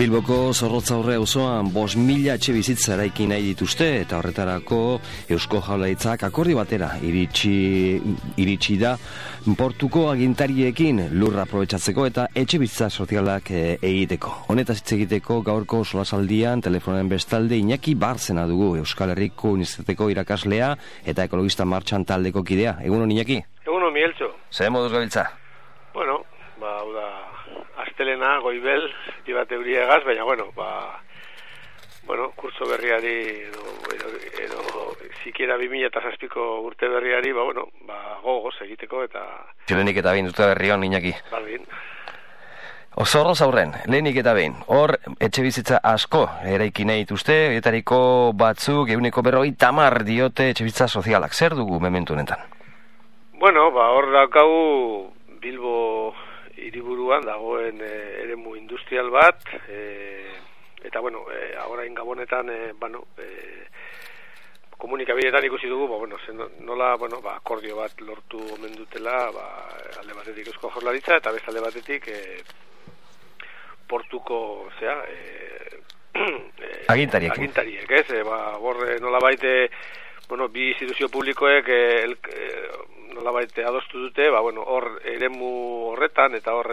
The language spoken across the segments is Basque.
Bilboko Zorrotzaurre auzoan 5.000 etxe bizitza eraiki nahi dituzte eta horretarako Eusko Jaurlaritzak akordio batera iritsi da portuko agintariekin lurra aprobetxatzeko eta etxe bizitza sozialak egiteko. Honetaz hitz egiteko gaurko solasaldian telefonen bestalde Iñaki Barzena dugu, Euskal Herriko Unibertsitateko irakaslea eta ekologista martxan taldeko kidea. Egunon Iñaki? Egunon Mieltxo. Zer moduz gabiltza? Bueno, hau da astelena, goibel, bat euria egaz, baina, kurtso berriari edo sikiera 2006ko urte berriari, gogoz egiteko eta... Lehenik eta behin dute berri hon, Iñaki. Bardin. Zorrozaurren, lehenik eta behin, hor etxe bizitza asko eraiki nahi dituzte, etariko batzuk 50% diote etxe bizitza sozialak. Zer dugu mementu honetan? Hor daukagu Bilbo hiriburuan dagoen eremu industrial bat, eta orain gabonetan komunikabideetan ikusi dugu, nola akordio bat lortu omen dutela, alde batetik Eusko Jaurlaritza eta beste alde batetik portuko agintariek, ez? Nolabait bi instituzio publikoek nolabait adostu dute, hor eremu horretan eta hor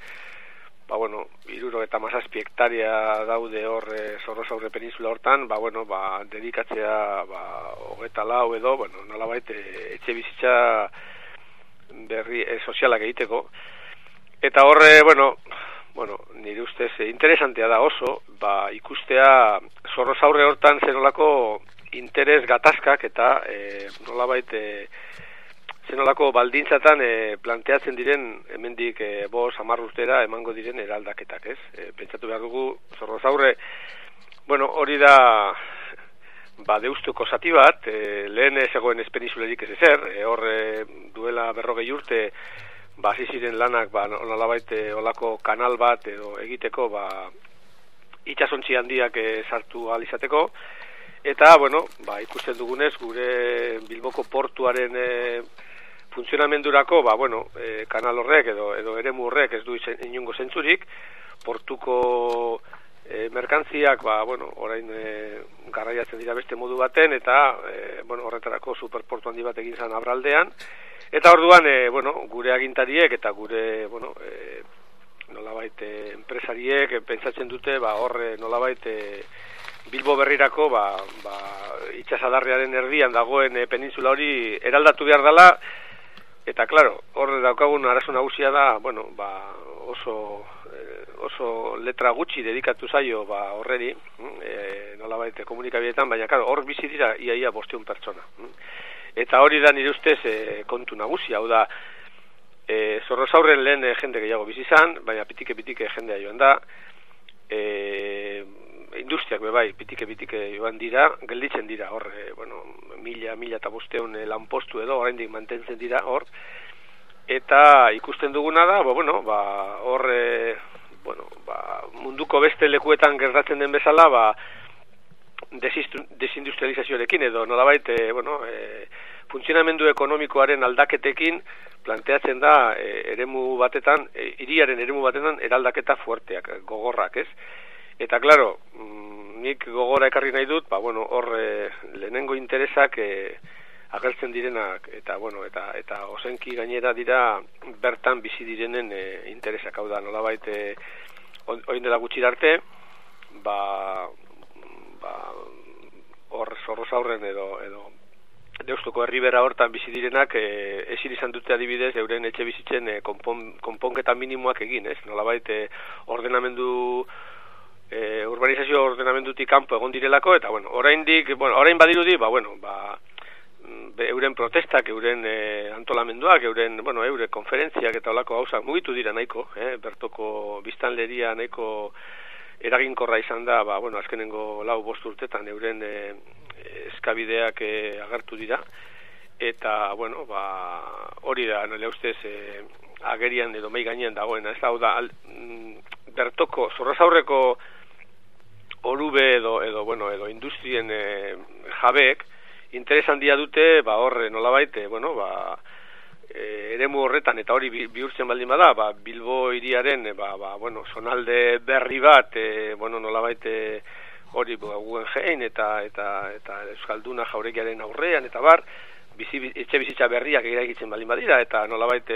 77 hektaria daude hor Zorrozaurre peninsula hortan, dedikatzea 24 edo, nolabait etxe bizitza berri sozialak egiteko. Eta hor, nire ustez interesantea da oso, ikustea Zorrozaurre hortan zenolako interes gatazkak eta nolabait zenolako baldintzatan planteatzen diren hemendik 5-10 urtera emango diren eraldaketak, ez? Pentsatu behar dugu Zorrozaurre, hori da Deustuko zati bat, lehen zegoen ez peninsularik ez ezer, hor duela 40 urte hasi ziren lanak nolabait olako kanal bat edo egiteko itsasontzi handiak sartu ahal izateko. Eta, ikusten dugunez, gure Bilboko portuaren funtzionamendurako, kanal horrek edo eremu horrek ez du inongo zentzurik, portuko merkantziak, orain garraiatzen dira beste modu baten, eta, horretarako superportu handi bat egin zen Abraldean, eta orduan, gure agintariek eta gure, nolabait enpresariek pentsatzen dute, hor nolabait Bilbo berrirako itsasadarrearen erdian dagoen peninsula hori eraldatu behar dela, eta claro, hor daukagun arazo nagusia da, oso letra gutxi dedikatu zaio horreri, nolabait komunikabideetan, baina claro, hor bizi dira iaia 500 pertsona. Eta hori da nire ustez kontu nagusia, hau da, Zorrozaurren lehen jende gehiago bizi izan, baina pitike jendea joan da, industriak pitike joan dira, gelditzen dira hor, 1.500 lanpostu edo oraindik mantentzen dira hor, eta ikusten duguna da, hor munduko beste lekuetan gertatzen den bezala, desindustrializazioarekin edo nolabait funtzionamendu ekonomikoaren aldaketekin planteatzen da hiriaren eremu batetan eraldaketa fuerteak, gogorrak, ez? Eta, claro, nik gogora ekarri nahi dut, hor lehenengo interesak agertzen direnak, eta ozenki gainera dira bertan bizi direnen interesak, hau da, nolabait oin dela gutxira arte, hor Zorrozaurren edo Deustuko herribera hortan bizi direnak ezin izan dute adibidez euren etxe bizitzen konponketa minimoak egin, ez? Nolabait ordenamendu urbanizazio ordenamendutik kanpo egon direlako, eta orain badirudi, euren protestak, euren antolamenduak, euren konferentziak eta olako gauzak mugitu dira nahiko, bertoko biztanleria nahiko eraginkorra izan da, azkenengo 4-5 urtetan euren eskabideak agertu dira, eta, hori da, nire ustez, agerian edo mei gainean dagoena, ez da, bertoko Zorrozaurreko orube edo industrien jabeek interes handia dute, hor nolabait, eremu horretan, eta hori bihurtzen baldin bada, Bilbo hiriaren, zonalde berri bat, nolabait hori Guggenheim eta Euskalduna Jauregiaren aurrean, eta bar, etxe bizitza berriak eraikitzen baldin badira, eta nolabait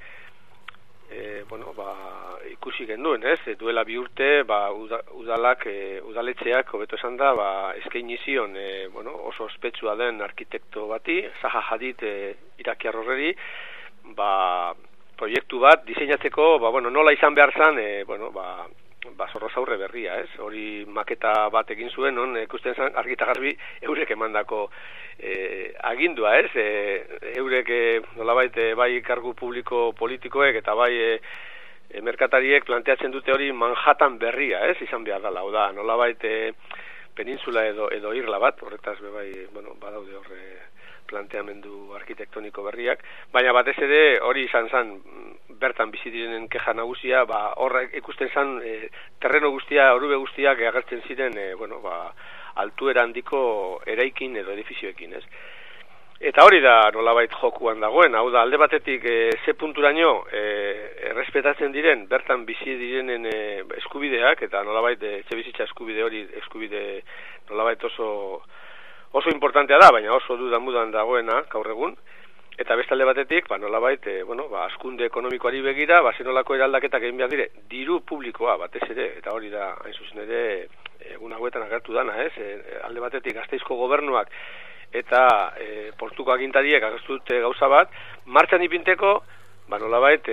ikusi genduen, duela bi urte, udaletxeak, hobeto esan da, eskaini zion, oso ospetsua den arkitekto bati, Zaha Hadid irakiar horreri, proiektu bat diseinatzeko, nola izan behar zan, Zorrozaurre berria, hori maketa bat egin zuen, ikusten zen argita garbi eurek emandako agindua, eurek nolabait bai kargu publiko politikoek eta bai merkatariek planteatzen dute hori Manhattan berria, izan behar dela, da, nolabait peninsula edo irla bat, horretaz badaude horre planteamendu arkitektoniko berriak, baina batez ere hori izan zen bertan bizi direnen keja nagusia, horrek ikusten zen terreno guztia, orube guztiak agertzen ziren, altuera handiko eraikin edo edifizioekin, Eta hori da nolabait jokuan dagoen, hau da alde batetik ze punturaino errespetatzen diren, bertan bizi direnen eskubideak, eta nolabait etxebizitza eskubide nolabait oso importantea da, baina oso dudan dagoena gaur egun. Eta bestalde batetik, nolabait, askunde ekonomikoari begira, zenolako eraldaketak egin behar dire, diru publikoa batez ere, eta hori da, hain zuzen ere, egun hauetan agertu dana, alde batetik Gasteizko gobernuak eta portuko agintariek agertu dute gauza bat, martxan ipinteko, nolabait,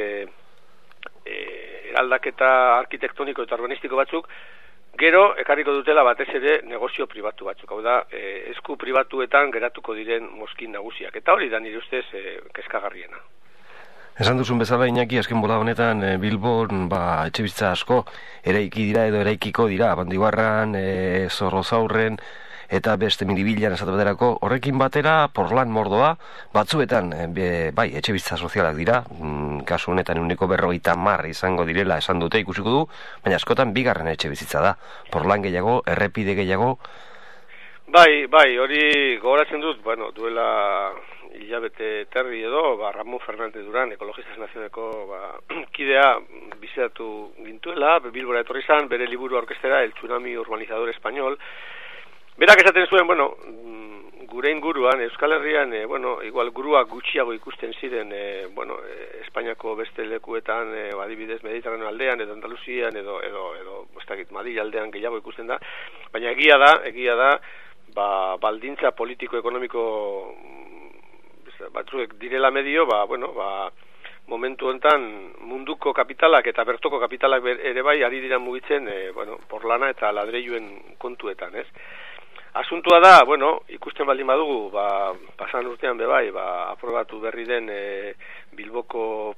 eraldaketa arkitektoniko eta urbanistiko batzuk, gero, ekarriko dutela batez ere negozio pribatu batzuk, hau da, esku pribatuetan geratuko diren mozkin nagusiak. Eta hori da nire ustez kezkagarriena. Esan duzun bezala, Iñaki, azken bola honetan Bilbon etxebizitza asko eraiki dira edo eraikiko dira, Bandibarran, Zorrozaurren, eta beste Miribilan esate baterako, horrekin batera, Porlan mordoa, batzuetan, bai, etxebizitza sozialak dira, kasu honetan 150 izango direla esan dute ikusiko du, baina askotan bigarren etxebizitza da, Porlan gehiago, errepide gehiago. Bai, hori gogoratzen dut, duela hilabete terri edo, Ramon Fernández Duran, Ekologistas Nazioneko kidea bizitatu gintuela, Bilbora etorri zan, bere liburu aurkeztera, El Tsunami Urbanizador Español. Berak esaten zuen, gure inguruan, Euskal Herrian, igual guruak gutxiago ikusten ziren, Espainiako beste lekuetan, adibidez Mediterraneo aldean, edo Andaluzian, edo Madrid aldean gehiago ikusten da, baina egia da, baldintza politiko-ekonomiko batzuek direla medio, momentu honetan munduko kapitalak eta bertoko kapitalak ere bai ari dira mugitzen, Porlana eta ladreiluen kontuetan, Asuntua da, ikusten baldin badugu, pasan urtean bebai, aprobatu berri den Bilboko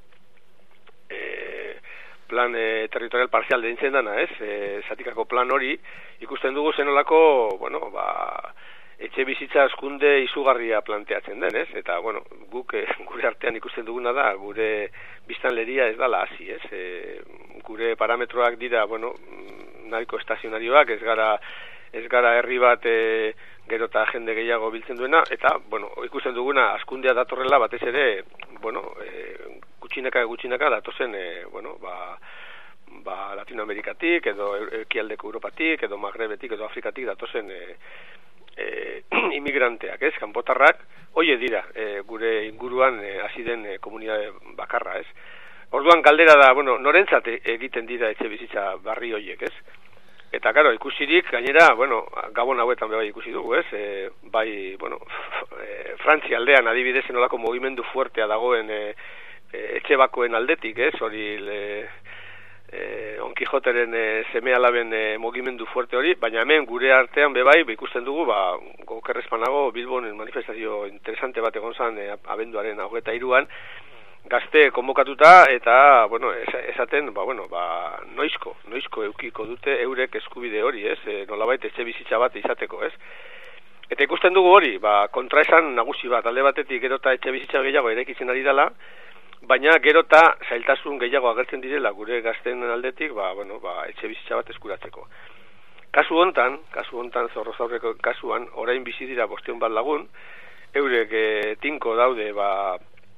plan territorial parzial deintzen dana, zatikako plan hori, ikusten dugu zenolako, etxe bizitza askunde izugarria planteatzen den, eta, guk gure artean ikusten duguna da, gure biztanleria ez dala hasi, gure parametroak dira, nahiko estazionarioak, ez gara herri bat gero eta jende gehiago biltzen duena, eta, ikusten duguna askundea datorrela batez ere, gutxinaka datozen, Latinoamerikatik, edo ekialdeko Europatik, edo Magrebetik, edo Afrikatik datozen inmigranteak, kanpotarrak, hoie dira, gure inguruan hasi den komunitate bakarra, Orduan galdera da, norentzat egiten dira etxe bizitza barri hoiek, Eta, karo, ikusirik, gainera, Gabon hauetan bai ikusi dugu, bai, Frantzia aldean adibidez enolako mugimendu fuertea dagoen etxe bakoen aldetik, hori Don Quixoteren seme-alaben mugimendu fuerte hori, baina hemen gure artean bebai, ikusten dugu, gokerrezpanago Bilbon manifestazio interesante bat egon zan abenduaren 23an, gazte konbokatuta eta, esaten, noizko eukiko dute eurek eskubide hori, nolabait etxe bizitza bat izateko, Eta ikusten dugu hori, kontraesan nagusi bat, alde batetik gero eta etxe bizitza gehiago eraikitzen ari dela, baina gero eta zailtasun gehiago agertzen direla gure gazten aldetik, etxe bizitza bat eskuratzeko. Kasu hontan, Zorrozaurreko kasuan, orain bizi dira 500 lagun, eurek tinko daude,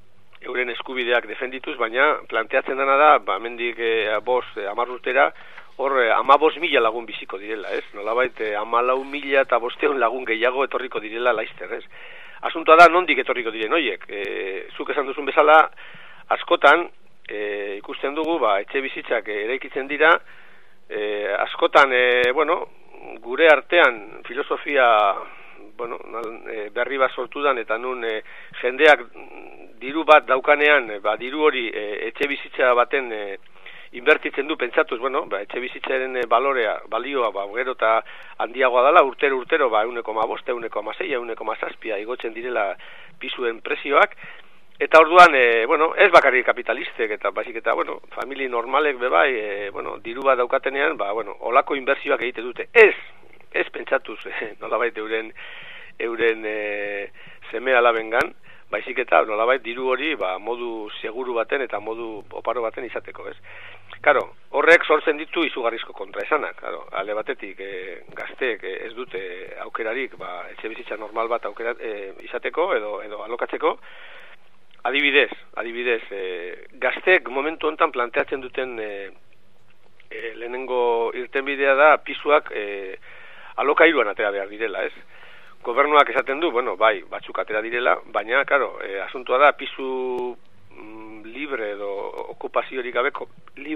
euren eskubideak defendituz, baina planteatzen dena da, hemendik 5-10 urtera, hor 15.000 lagun biziko direla, ez? Nolabait 14.500 lagun gehiago etorriko direla Laister, ez? Asuntoa da nondik etorriko diren hoiek. Zuk esan duzun bezala, askotan ikusten dugu, etxe bizitzak eraikitzen dira, askotan, gure artean filosofia berri bat sortu dan, eta nun jendeak diru bat daukanean, diru hori etxe bizitza baten inbertitzen du pentsatuz, etxe bizitzaren balioa, gero eta handiagoa dela, urtero, 1,5, 1,6, 1,7 igotzen direla pisuen presioak, eta orduan, ez bakarrik kapitalistek, eta baizik eta, famili normalek bebai, diru bat daukatenean, olako inbertsioak egite dute. Ez pentsatuz, nolabait euren seme alabengan, baizik eta nolabait diru hori modu seguru baten eta modu oparo baten izateko, ez? Karo, horrek sortzen ditu izugarrizko kontraesanak, alde batetik gazteek ez dute aukerarik etxe bizitza normal bat izateko edo alokatzeko. Adibidez, gazteek momentu hontan planteatzen duten lehenengo irtenbidea da pisuak alokairuan atera behar direla, ez? Gobernuak esaten du, batzuk atera direla, baina, asuntua da, pisu libre edo okupaziorik gabeko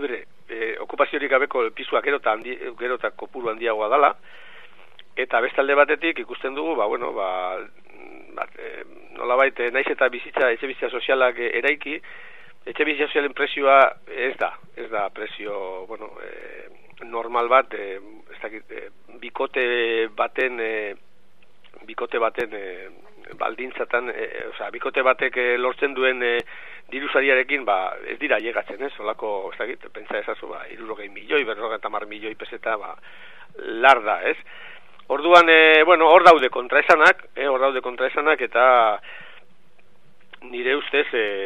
pisuak gero eta kopuru handiagoa dala, eta bestalde batetik ikusten dugu, nolabait, naiz eta etxe bizitza sozialak eraiki, etxe bizitza sozialen presioa ez da presio, normal bat, bikote baten baldintzatan, bikote batek lortzen duen dirusariarekin, ez dira llegatzen, ez? Olako, pentsa ezazu, 60 milioi, 50 milioi peseta, lar da, ez? Orduan, hor daude kontraesanak, eta nire ustez,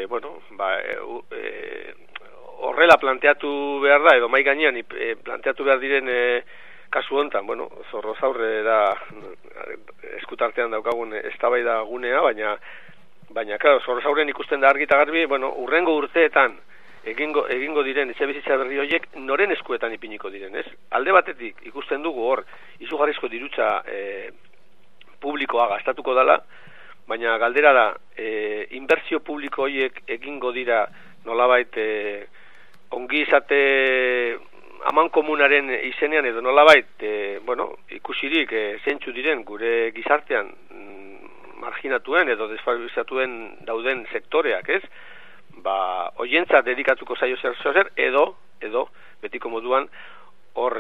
horrela planteatu behar da, edo mai gainean planteatu behar diren kasu hontan, Zorrozaurre da eskutartean daukagun eztabaida gunea, baina Zorrozauren ikusten da argi eta garbi, urrengo urteetan egingo diren etxebizitza berri horiek noren eskuetan ipiniko diren, ez? Alde batetik ikusten dugu hor izugarrizko dirutza publikoa gastatuko dela, baina galdera da, inbertsio publiko horiek egingo dira nolabait ongizate amankomunaren izenean edo nolabait, ikusirik zeintzu diren gure gizartean marginatuen edo desfavorizatuen dauden sektoreak, ez? Hoientzat dedikatuko zaio zer edo betiko moduan hor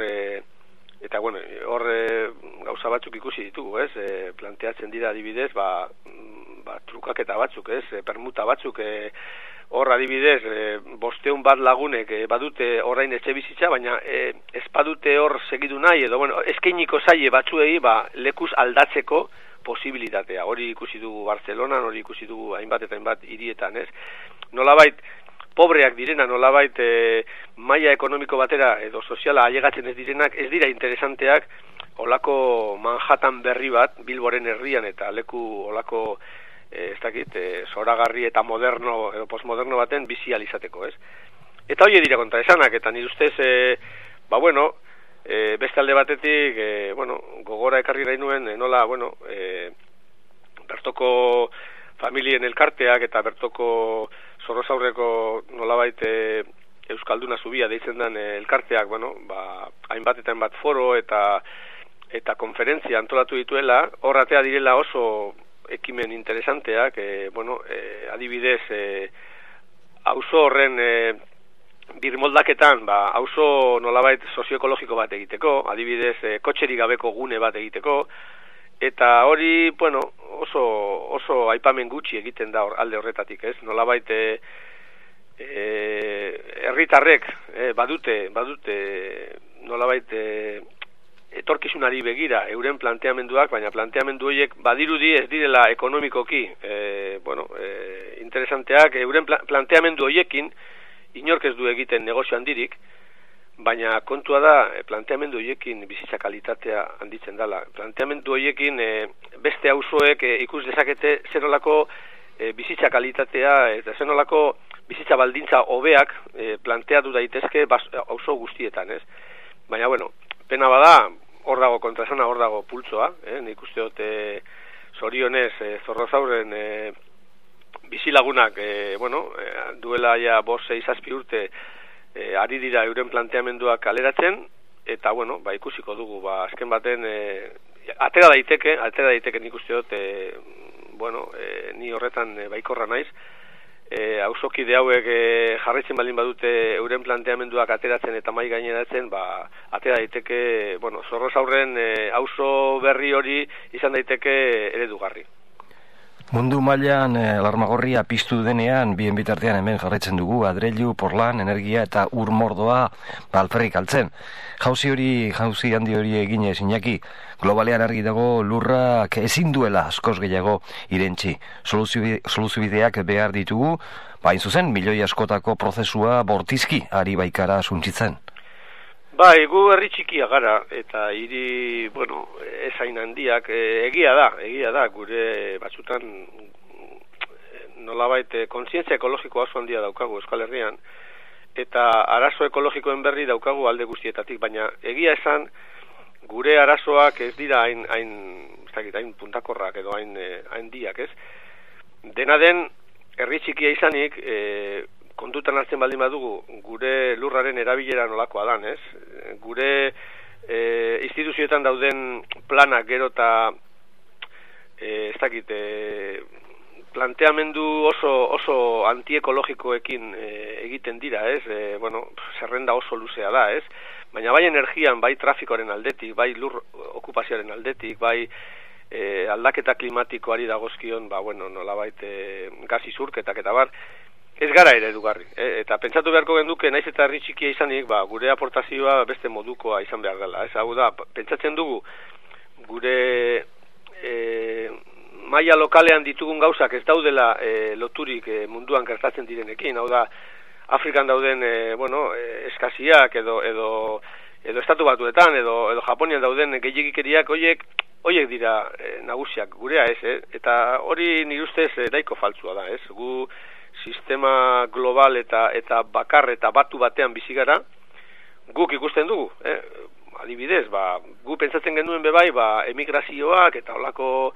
gauza batzuk ikusi ditugu, ez? Planteatzen dira adibidez, trukaketa batzuk, ez? Permuta batzuk, hor adibidez, 500 bat lagunek badute orain etxe bizitza, baina ez badute hor segidu nahi, edo eskainiko zaie batzuei lekuz aldatzeko posibilitatea. Hori ikusi dugu Bartzelonan, hori ikusi dugu hainbat eta hainbat hirietan, ez? Nolabait pobreak direna, nolabait maila ekonomiko batera edo soziala ailegatzen ez direnak, ez dira interesanteak olako Manhattan berri bat, Bilboren herrian eta leku olako zoragarri eta moderno edo postmoderno baten bizi ahal izateko, ez? Eta hori dira kontraesanak, eta nire ustez, beste alde batetik, gogora ekarri nahi nuen, bertoko familien elkarteak eta bertoko Zorrozaurreko nolabait Euskalduna Zubia deitzen den elkarteak, hainbat eta hainbat foro eta konferentzia antolatu dituela, horratea direla oso ekimen interesanteak, adibidez, auzo horren birmoldaketan, auzo nolabait sozioekologiko bat egiteko, adibidez, kotxerik gabeko gune bat egiteko, eta hori, oso aipamen gutxi egiten da alde horretatik, ez? Nolabait herritarrek badute nolabait etorkizunari begira euren planteamenduak, baina planteamendu horiek badirudi ez direla ekonomikoki interesanteak, euren planteamendu horiekin inork ez du egiten negozio handirik, baina kontua da planteamendu horiekin bizitza kalitatea handitzen dela. Planteamendu horiekin beste auzoek ikus dezakete zerolako bizitza kalitatea eta zenolako bizitza baldintza hobeak planteatu daitezke auzo guztietan, ez? Baina, bueno, pena bada, hor dago kontrasana, hor dago pultsoa, nik uste dut zorionez Zorrozaurren bizilagunak, duela ja 5-6 urte ari dira euren planteamenduak kaleratzen, eta, ikusiko dugu, azken baten, atera daiteke nik uste dut, ni horretan baikorra naiz, auzokide hauek jarraitzen baldin badute euren planteamenduak ateratzen eta mai gaineratzen, atera daiteke, Zorrozaurren auzo berri hori izan daiteke eredugarri. Mundu mailan alarmagorria piztu denean, bien bitartean hemen jarraitzen dugu, adreilu, porlan, energia eta ur mordoa alferrik altzen. Jauzi handi hori eginez, Iñaki, globalean argi dago lurrak ezin duela askoz gehiago irentzi. Soluziobideak behar ditugu, hain zuzen, milioi askotako prozesua bortizki ari baikara suntzitzen. Gu herri txikia gara, eta hiri, ezain handiak, egia da, gure batzutan nolabait kontzientzia ekologikoa oso handia daukagu Euskal Herrian, eta arazo ekologikoen berri daukagu alde guztietatik, baina egia esan, gure arazoak ez dira hain puntakorrak edo hain diak, ez? Dena den, herri txikia izanik, kontutan hartzen baldin badugu, gure lurraren erabilera nolakoa dan, ez? Gure instituzioetan dauden planak gero eta planteamendu oso antiekologikoekin egiten dira, ez? Zerrenda oso luzea da, ez? Baina bai energian, bai trafikoaren aldetik, bai lur okupazioaren aldetik, bai aldaketa klimatikoari dagozkion, nolabait gas isurketak eta bar, ez gara eredugarri, eta pentsatu beharko genduke, naiz eta herri txikia izanik, gure aportazioa beste modukoa izan behar dela. Ez hau da, pentsatzen dugu, gure maila lokalean ditugun gauzak ez daudela loturik munduan gertatzen direnekin. Hau da, Afrikan dauden eskaziak edo estatu batuetan, edo Japonian dauden gehiagikeriak, horiek dira nagusiak, gurea ez, eta hori nire ustez daiko faltsua da, ez? Gu sistema global eta bakar eta batu batean bizi gara, guk ikusten dugu, adibidez, gu pentsatzen genuen bebai, emigrazioak eta holako,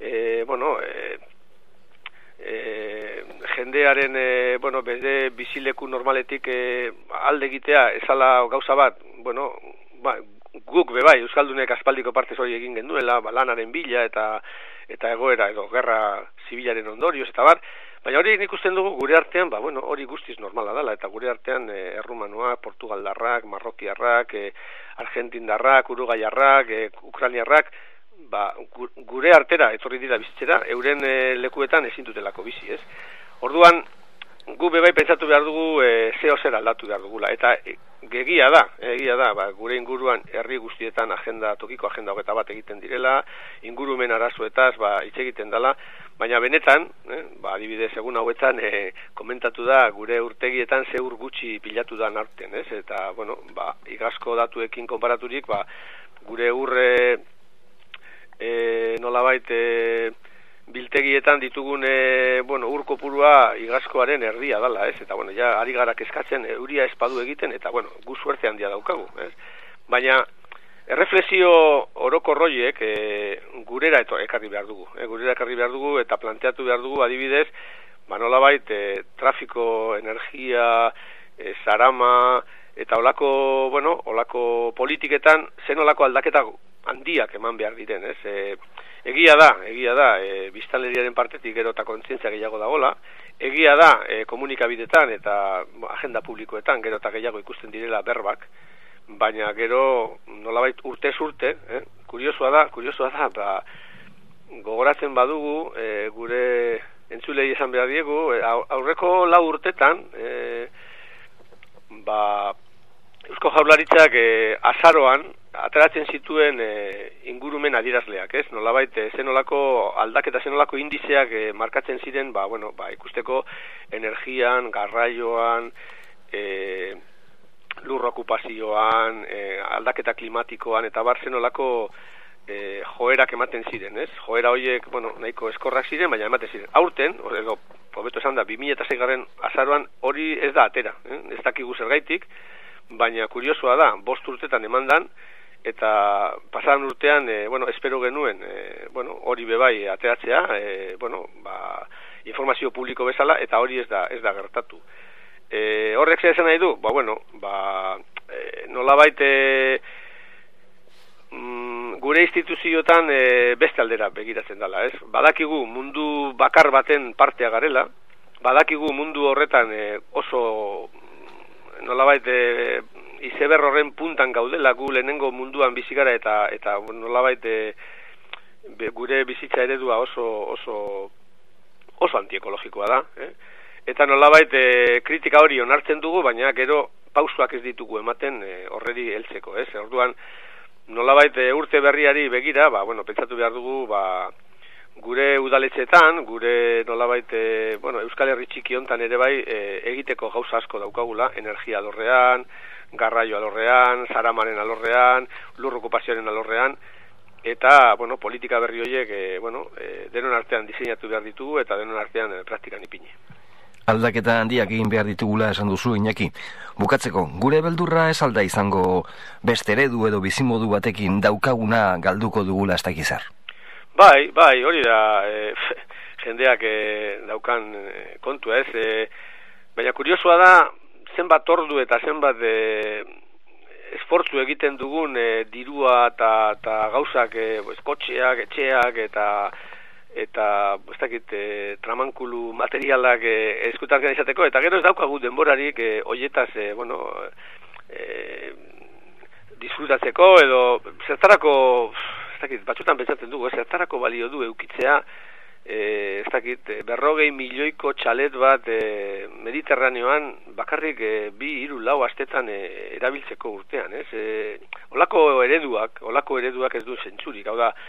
jendearen, bere bizileku normaletik alde egitea, ezala gauza bat, guk bebai, Euskaldunek aspaldiko partez hori egin genuela, lanaren bila eta egoera edo gerra zibilaren ondorioz, eta bar, baina hori ikusten dugu gure artean, hori guztiz normala dela, eta gure artean errumanoak, portugaldarrak, marrokiarrak, argentindarrak, urugaiarrak, ukraniarrak, gure artera etorri dira bizitzera, euren lekuetan ezin dutelako bizi, ez? Orduan, gu bebai pentsatu behar dugu zeo zer aldatu behar dugula, eta egia da, gure inguruan herri guztietan tokiko agenda hogeta bat egiten direla, ingurumen arazoetaz hitz egiten dela, baina benetan, adibidez egun hauetan komentatu da gure urtegietan zeur gutxi pilatu da narten, ez? Eta, igazko datuekin konparaturik, gure urre nolabait biltegietan ditugun ur kopurua igazkoaren erdia dala, ez? Eta ja ari gara kezkatzen euria espadu egiten eta gu suerte handia daukagu, ez? Baina erreflexio orokorroiek gurera ekarri behar dugu, gurera ekarri behar dugu eta planteatu behar dugu adibidez, nolabait trafiko, energia, zarama eta olako politiketan zen olako aldaketa handiak eman behar diren, ez? Egia da, biztanleriaren partetik gero eta kontzientzia gehiago dagoela, egia da, komunikabidetan eta agenda publikoetan gero eta gehiago ikusten direla berbak, baina gero nolabait urtez urte, kuriosoa da, gogoratzen badugu, gure entzulei esan behar diegu, aurreko 4 urtetan, Eusko Jaurlaritzak azaroan ateratzen zituen ingurumen adierazleak, ez? Nolabait zenolako aldaketa, zenolako indizeak markatzen ziren, ikusteko energian, garraioan, lur okupazioan, aldaketa klimatikoan eta bar zenolako joerak ematen ziren, ez? Joera horiek, bueno, nahiko eskorrak ziren, baina ematen ziren. Aurten, edo, hobeto esan da, 2006 azaroan hori ez da atera, ez dakigu zergaitik, baina kuriosua da, 5 urtetan emandan, eta pasaran urtean, espero genuen, hori bebai ateratzea, informazio publiko bezala, eta hori ez da gertatu. Horrek zer esan nahi du? Nolabait gure instituzioetan beste aldera begiratzen dela, ez? Badakigu mundu bakar baten partea garela, badakigu mundu horretan oso nolabait izeber horren puntan gaudela, gu lehenengo munduan bizi gara eta nolabait gure bizitza eredua oso antiekologikoa da, eta nolabait kritika hori onartzen dugu, baina gero pausuak ez ditugu ematen horreri heltzeko, ez? Orduan nolabait urte berriari begira, pentsatu behar dugu, gure udaletxetan, gure nolabait, Euskal Herri txiki hontan ere bai, egiteko gauza asko daukagula, energia alorrean, garraio alorrean, zaramaren alorrean, lur okupazioaren alorrean, eta, politika berri horiek, denon artean diseinatu behar ditugu, eta denon artean praktikan ipini. Aldaketa handiak egin behar ditugula esan duzu, Iñaki. Bukatzeko, gure beldurra ez alda izango beste eredu edo bizimodu batekin daukaguna galduko dugula ez dakizar? Bai, hori da jendeak daukan kontua ez. Baina kuriosua da, zenbat ordu eta zenbat esfortzu egiten dugun dirua eta gauzak, kotxeak, etxeak eta ez dakit tramankulu materialak eskutarken izateko, eta gero ez daukagu denborarik hoietaz disfrutatzeko edo zertarako, ez dakit, batzutan pentsatzen dugu, zertarako balio du eukitzea, ez dakit, 40 milioiko txalet bat Mediterraneoan bakarrik 2-3 astetan erabiltzeko urtean, ez? Olako ereduak ez du zentzurik, hau da,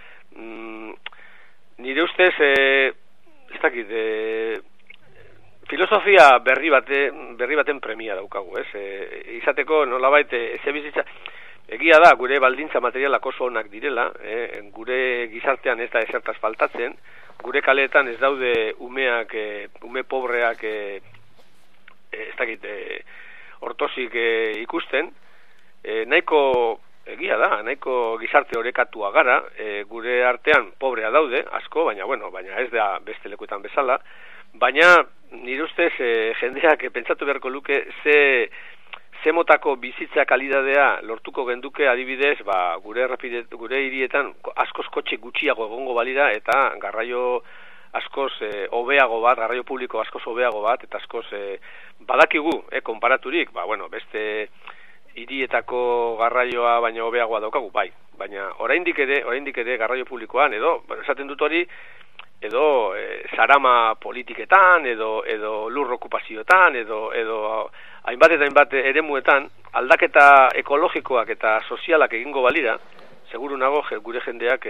nire ustez, ez dakit, filosofia berri baten premia daukagu, ez? Izateko nolabait etxebizitza, egia da, gure baldintza materialak oso onak direla, gure gizartean ez da ezertaz faltatzen, gure kaleetan ez daude ume pobreak, ez dakit, ortosik ikusten, egia da, nahiko gizarte orekatua gara, gure artean pobrea daude, asko, baina ez da beste lekuetan bezala, baina nire ustez jendeak pentsatu beharko luke ze motako bizitza kalidadea lortuko genduke adibidez, gure hirietan askoz kotxe gutxiago egongo balira eta garraio askoz hobeago bat, garraio publiko askoz hobeago bat, eta askoz badakigu, konparaturik, beste hirietako garraioa baina hobeagoa daukagu, bai. Baina oraindik ere garraio publikoan, edo, esaten dut hori, edo zarama politiketan, edo lur okupazioetan, edo hainbat eremuetan, aldaketa ekologikoak eta sozialak egingo balira, seguru nago gure jendeak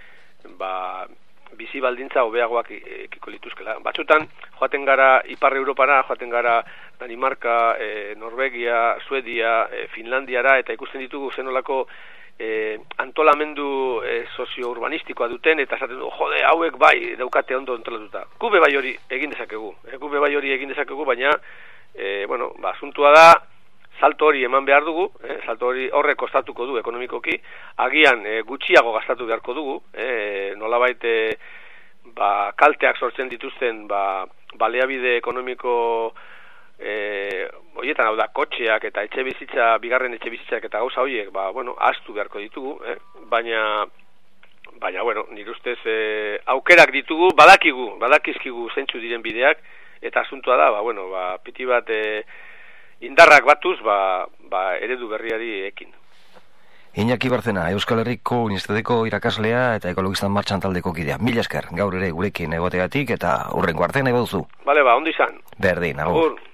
bizi baldintza hobeagoak ekiko lituzkela. Batzutan, joaten gara Ipar Europara, joaten gara Danimarka, Norvegia, Suedia, Finlandiara, eta ikusten ditugu zenolako antolamendu sozio-urbanistikoa duten, eta esaten du, jode, hauek bai daukate ondo antolatuta. Gube bai hori egin dezakegu, baina, asuntua da, salto hori eman behar dugu, salto hori horrek kostatuko du ekonomikoki, agian gutxiago gastatu beharko dugu, nolabait kalteak sortzen dituzten baliabide ekonomiko horietan, hau da, kotxeak eta bigarren etxe bizitzak eta gauza horiek, ahaztu beharko ditugu, baina, nire ustez aukerak ditugu, badakizkigu zeintzu diren bideak, eta asuntua da, piti bat indarrak batuz, eredu berriari ekin. Iñaki Barcena, Euskal Herriko Unibertsitateko irakaslea eta Ekologistan Martxan taldeko kidea. Mila esker, gaur ere gurekin egotegatik eta hurrengo arte nahi baduzu. Bale, ondo izan. Berdin, agur.